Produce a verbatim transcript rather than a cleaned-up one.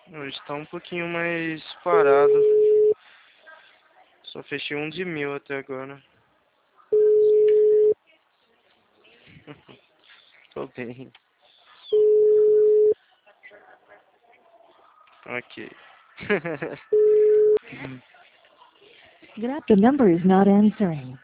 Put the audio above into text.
Hoje tá um pouquinho mais parado. Só fechei um de mil até agora. Tô bem. Ok. The number is not answering.